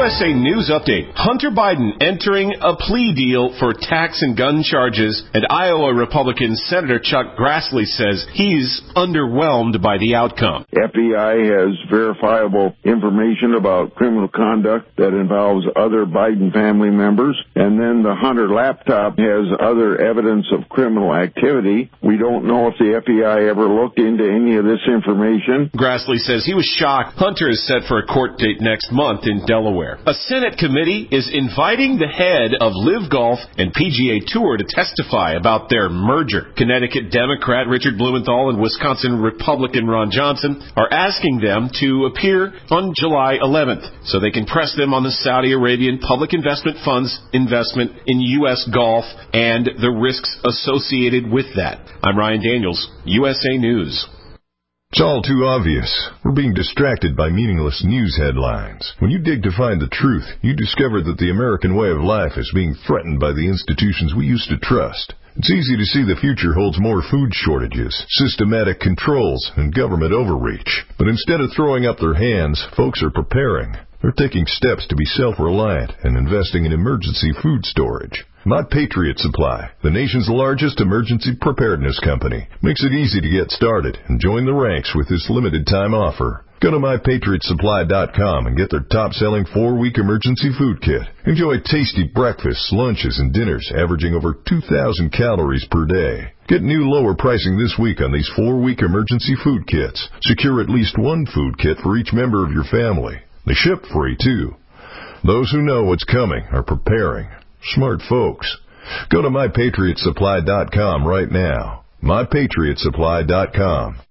USA News Update. Hunter Biden entering a plea deal for tax and gun charges, and Iowa Republican Senator Chuck Grassley says he's underwhelmed by the outcome. FBI has verifiable information about criminal conduct that involves other Biden family members, and then the Hunter laptop has other evidence of criminal activity. We don't know if the FBI ever looked into any of this information. Grassley says he was shocked. Hunter is set for a court date next month in Delaware. A Senate committee is inviting the head of Live Golf and PGA Tour to testify about their merger. Connecticut Democrat Richard Blumenthal and Wisconsin Republican Ron Johnson are asking them to appear on July 11th so they can press them on the Saudi Arabian public investment fund's investment in U.S. golf and the risks associated with that. I'm Ryan Daniels, USA News. It's all too obvious. We're being distracted by meaningless news headlines. When you dig to find the truth, you discover that the American way of life is being threatened by the institutions we used to trust. It's easy to see the future holds more food shortages, systematic controls, and government overreach. But instead of throwing up their hands, folks are preparing. They're taking steps to be self-reliant and investing in emergency food storage. My Patriot Supply, the nation's largest emergency preparedness company, makes it easy to get started and join the ranks with this limited-time offer. Go to MyPatriotSupply.com and get their top-selling 4-week emergency food kit. Enjoy tasty breakfasts, lunches, and dinners averaging over 2,000 calories per day. Get new lower pricing this week on these 4-week emergency food kits. Secure at least one food kit for each member of your family. They ship free, too. Those who know what's coming are preparing. Smart folks. Go to MyPatriotSupply.com right now. MyPatriotSupply.com.